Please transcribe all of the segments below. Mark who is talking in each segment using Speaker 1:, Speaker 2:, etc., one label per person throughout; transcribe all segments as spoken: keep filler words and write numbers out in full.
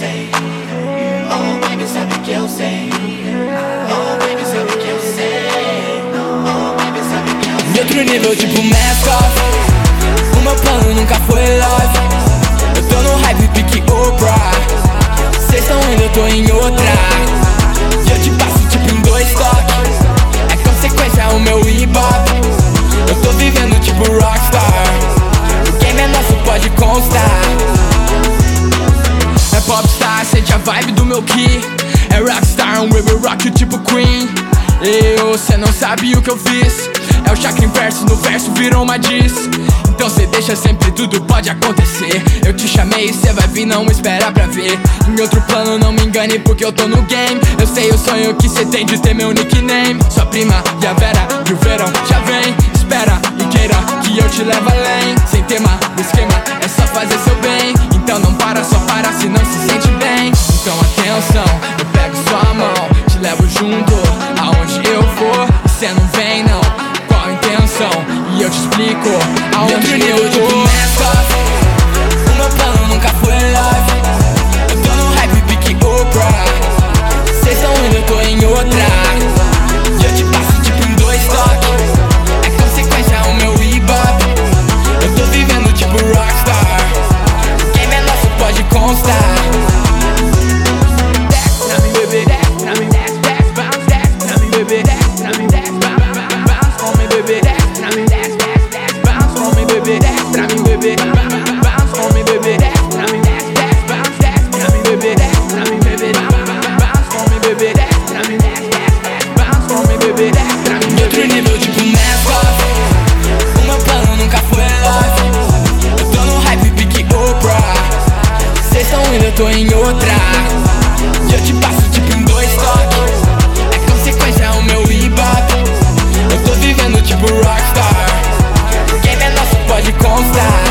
Speaker 1: sei. Oh baby, sabe que eu sei. Oh baby, sabe que eu sei. Oh baby, sabe que eu sei.
Speaker 2: De outro nível tipo mask off. O meu plano nunca foi love. Eu tô no hype pique Oprah. Cês tão indo, eu tô em outra. E eu te passo tipo em dois toques. É consequência o meu hip-hop. Eu tô vivendo tipo rockstar. O game é nosso, pode constar. É popstar, sente a vibe do meu key. É rockstar, um baby rock tipo Queen. Eu, cê não sabe o que eu fiz. É o chakra inverso, no verso virou uma diz. Então cê deixa sempre, tudo pode acontecer. Eu te chamei, cê vai vir, não espera pra ver. Em outro plano, não me engane porque eu tô no game. Eu sei o sonho que cê tem de ter meu nickname. Sua prima e a Vera e o verão já vem. Espera e queira que eu te levo além. Sem tema, o esquema é só fazer seu bem. Então não para, só para se não se sente bem. Então atenção, eu pego sua mão, te levo junto aonde eu for. E cê não vem não, qual a intenção? E eu te explico aonde eu tô. Tipo mask off. O meu plano nunca foi love. Eu tô no hype pique Oprah. Cês tão indo, eu tô em outra. E eu te passo tipo em dois toques. É consequência o meu hip-hop. Eu tô vivendo tipo rockstar. O game é nosso, pode constar. Desce pra mim, bebê. Desce pra mim, desce, desce, bounce. Desce pra mim, bebê. Desce pra mim, desce, bounce, bounce com me, bebê. Desce pra mim, desce, desce, desce, bounce com me, bebê. Desce pra mim, bebê. Bounce com me, bebê. Desce pra mim, desce, desce, bounce. Desce pra mim, bebê. Desce pra mim, bebê. Bounce com me, bebê. Desce pra mim, desce, desce, desce, bounce com me, bebê. Desce pra mim, bebê. Outro nível tipo mask off. O meu plano nunca foi love. Eu tô no hype pique Oprah. Cês tão indo, eu tô em outra. E eu te passo tipo em dois toques. É consequência o meu hip-hop. Eu tô vivendo tipo rockstar. O game é nosso, pode constar.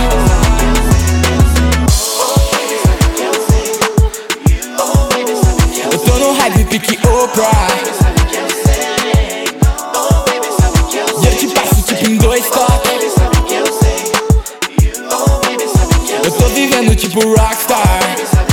Speaker 2: Eu tô no hype pique Oprah. E eu te passo tipo em dois toques. Eu tô vivendo tipo rockstar.